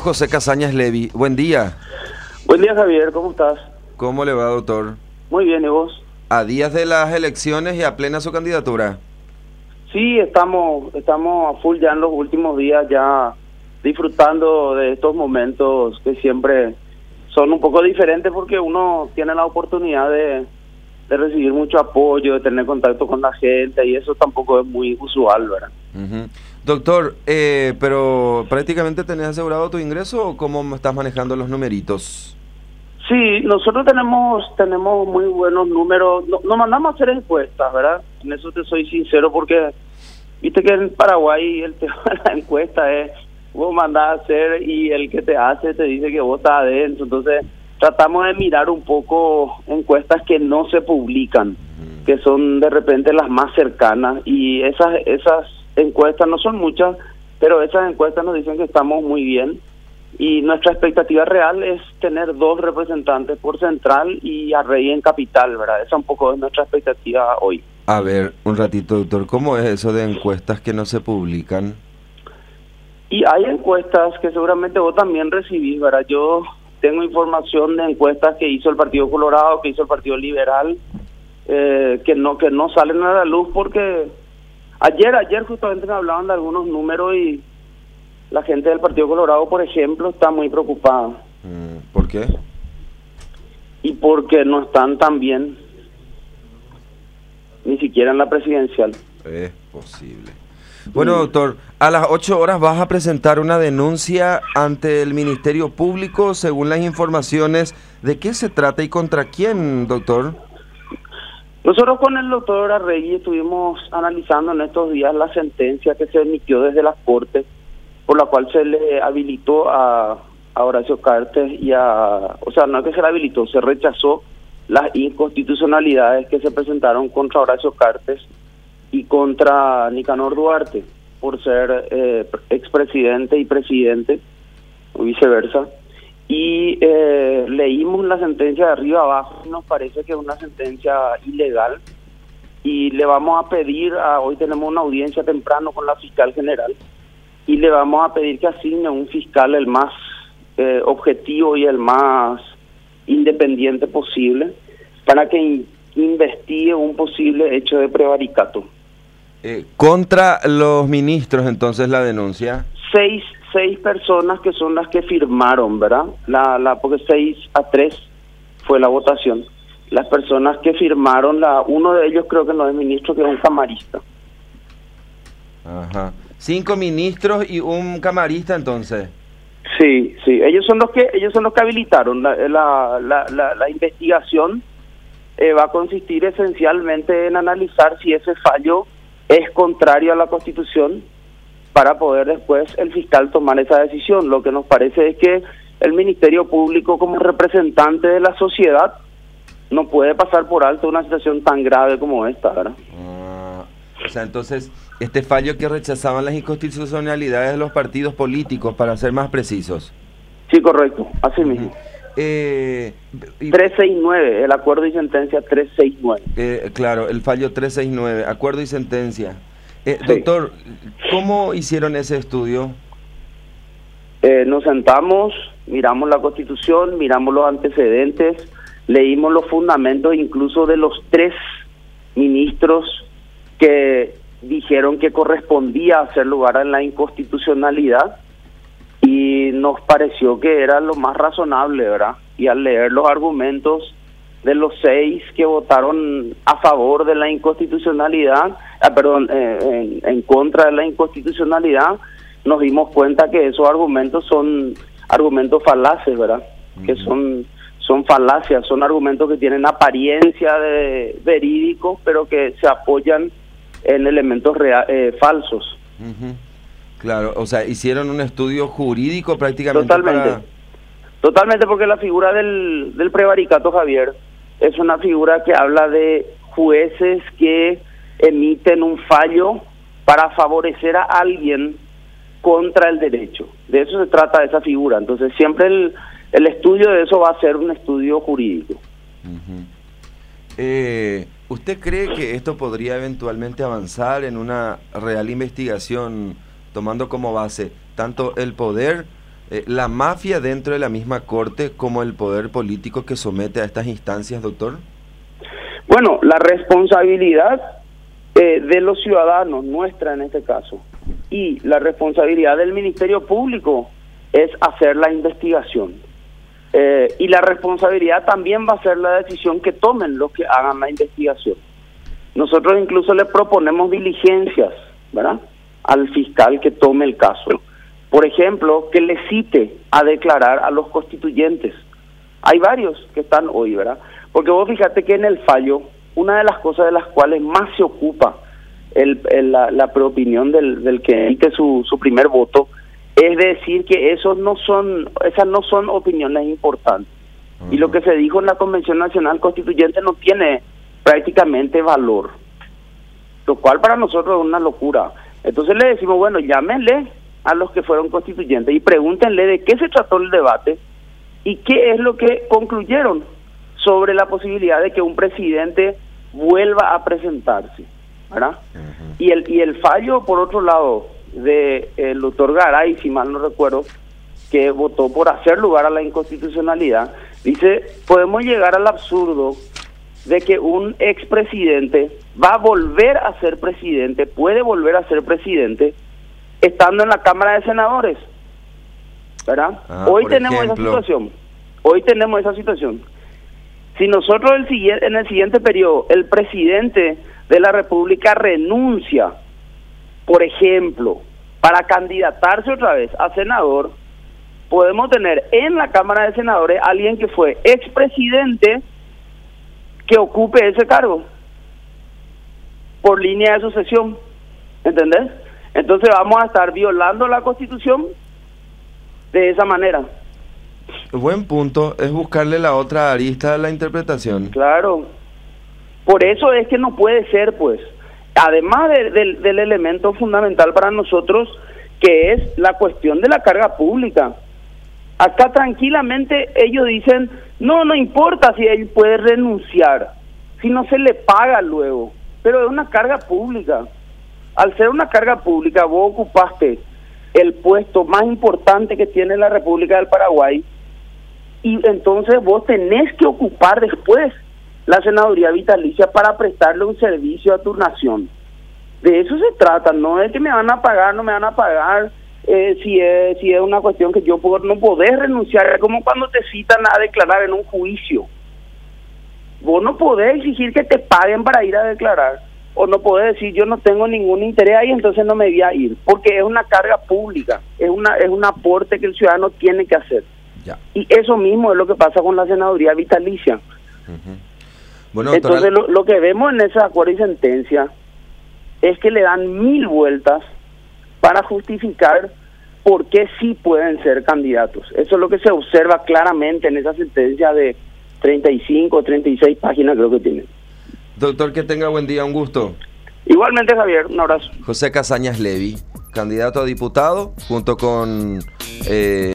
José Casañas Levi. Buen día. Buen día, Javier, ¿cómo estás? ¿Cómo le va, doctor? Muy bien, ¿y vos? A días de las elecciones y a plena su candidatura. Sí, estamos a full ya en los últimos días, ya disfrutando de estos momentos que siempre son un poco diferentes porque uno tiene la oportunidad de recibir mucho apoyo, de tener contacto con la gente, y eso tampoco es muy usual, ¿verdad? Doctor, pero ¿prácticamente tenés asegurado tu ingreso o cómo estás manejando los numeritos? Sí, nosotros tenemos muy buenos números. No mandamos a hacer encuestas, ¿verdad? En eso te soy sincero, porque viste que en Paraguay el tema de la encuesta es vos mandás a hacer y el que te hace te dice que vos estás adentro. Entonces tratamos de mirar un poco encuestas que no se publican, que son de repente las más cercanas, y esas encuestas no son muchas, pero esas encuestas nos dicen que estamos muy bien. Y nuestra expectativa real es tener 2 representantes por Central y a Rey en Capital, ¿verdad? Esa un poco es nuestra expectativa hoy. A ver, un ratito, doctor, ¿cómo es eso de encuestas que no se publican? Y hay encuestas que seguramente vos también recibís, ¿verdad? Yo tengo información de encuestas que hizo el Partido Colorado, que hizo el Partido Liberal, que no salen a la luz porque ayer justamente me hablaban de algunos números y la gente del Partido Colorado, por ejemplo, está muy preocupada. ¿Por qué? Y porque no están tan bien, ni siquiera en la presidencial. Es posible. Bueno, doctor, a las 8 horas vas a presentar una denuncia ante el Ministerio Público, según las informaciones. ¿De qué se trata y contra quién, doctor? Nosotros con el doctor Arregui estuvimos analizando en estos días la sentencia que se emitió desde las Cortes, por la cual se le habilitó a Horacio Cartes no es que se le habilitó, se rechazó las inconstitucionalidades que se presentaron contra Horacio Cartes y contra Nicanor Duarte por ser expresidente y presidente, o viceversa. Y leímos la sentencia de arriba abajo y nos parece que es una sentencia ilegal, y le vamos a pedir, hoy tenemos una audiencia temprano con la fiscal general, y le vamos a pedir que asigne un fiscal el más objetivo y el más independiente posible para que investigue un posible hecho de prevaricato. Contra los ministros, entonces, la denuncia. Seis personas que son las que firmaron, ¿verdad? Porque 6-3 fue la votación. Las personas que firmaron, uno de ellos creo que no es ministro, que es un camarista. Ajá. 5 ministros y un camarista, entonces. Sí, ellos son los que habilitaron la investigación. Va a consistir esencialmente en analizar si ese fallo es contrario a la Constitución, para poder después el fiscal tomar esa decisión. Lo que nos parece es que el Ministerio Público, como representante de la sociedad, no puede pasar por alto una situación tan grave como esta, ¿verdad? O sea, entonces, este fallo que rechazaban las inconstitucionalidades de los partidos políticos, para ser más precisos. Sí, correcto, así mismo. 369, el acuerdo y sentencia 369. Claro, el fallo 369, acuerdo y sentencia. Sí. Doctor, ¿cómo hicieron ese estudio? Nos sentamos, miramos la Constitución, miramos los antecedentes, leímos los fundamentos incluso de los 3 ministros que dijeron que correspondía hacer lugar en la inconstitucionalidad, y nos pareció que era lo más razonable, ¿verdad? Y al leer los argumentos de los 6 que votaron a favor de la inconstitucionalidad, en contra de la inconstitucionalidad, nos dimos cuenta que esos argumentos son argumentos falaces, ¿verdad? Que son falacias, son argumentos que tienen apariencia de verídicos, pero que se apoyan en elementos falsos. Claro, o sea, hicieron un estudio jurídico prácticamente. Totalmente, porque la figura del prevaricato, Javier, es una figura que habla de jueces que emiten un fallo para favorecer a alguien contra el derecho. De eso se trata esa figura. Entonces siempre el estudio de eso va a ser un estudio jurídico. ¿Usted cree que esto podría eventualmente avanzar en una real investigación, tomando como base tanto el poder ¿La mafia dentro de la misma corte como el poder político que somete a estas instancias, doctor? Bueno, la responsabilidad de los ciudadanos, nuestra en este caso, y la responsabilidad del Ministerio Público es hacer la investigación. Y la responsabilidad también va a ser la decisión que tomen los que hagan la investigación. Nosotros incluso le proponemos diligencias, ¿verdad?, al fiscal que tome el caso. Por ejemplo, que le cite a declarar a los constituyentes. Hay varios que están hoy, ¿verdad? Porque vos fíjate que en el fallo, una de las cosas de las cuales más se ocupa la preopinión del que emite su primer voto, es decir que esas no son opiniones importantes. Uh-huh. Y lo que se dijo en la Convención Nacional Constituyente no tiene prácticamente valor, lo cual para nosotros es una locura. Entonces le decimos, bueno, llámenle a los que fueron constituyentes y pregúntenle de qué se trató el debate y qué es lo que concluyeron sobre la posibilidad de que un presidente vuelva a presentarse, ¿verdad? Uh-huh. Y el fallo, por otro lado, del doctor Garay, si mal no recuerdo, que votó por hacer lugar a la inconstitucionalidad, dice, podemos llegar al absurdo de que un expresidente va a volver a ser presidente, puede volver a ser presidente, estando en la Cámara de Senadores, ¿verdad? Hoy tenemos esa situación. Si nosotros en el siguiente periodo, el presidente de la República renuncia, por ejemplo, para candidatarse otra vez a senador, podemos tener en la Cámara de Senadores alguien que fue expresidente que ocupe ese cargo por línea de sucesión, ¿entendés? Entonces vamos a estar violando la Constitución de esa manera. Buen punto, es buscarle la otra arista de la interpretación. Claro, por eso es que no puede ser, pues, además del elemento fundamental para nosotros, que es la cuestión de la carga pública. Acá tranquilamente ellos dicen, no importa si él puede renunciar, si no se le paga luego, pero es una carga pública. Al ser una carga pública, vos ocupaste el puesto más importante que tiene la República del Paraguay, y entonces vos tenés que ocupar después la senaduría vitalicia para prestarle un servicio a tu nación. De eso se trata, no es que me van a pagar, no me van a pagar, si es una cuestión que yo no podés renunciar, es como cuando te citan a declarar en un juicio. Vos no podés exigir que te paguen para ir a declarar, o no podés decir yo no tengo ningún interés ahí, entonces no me voy a ir, porque es una carga pública, es un aporte que el ciudadano tiene que hacer. Ya. Y eso mismo es lo que pasa con la senaduría vitalicia. Uh-huh. Bueno, entonces lo que vemos en ese acuerdo y sentencia es que le dan 1000 vueltas para justificar por qué sí pueden ser candidatos. Eso es lo que se observa claramente en esa sentencia de 35 o 36 páginas creo que tiene. Doctor, que tenga buen día, un gusto. Igualmente, Javier, un abrazo. José Casañas Levy, candidato a diputado, junto con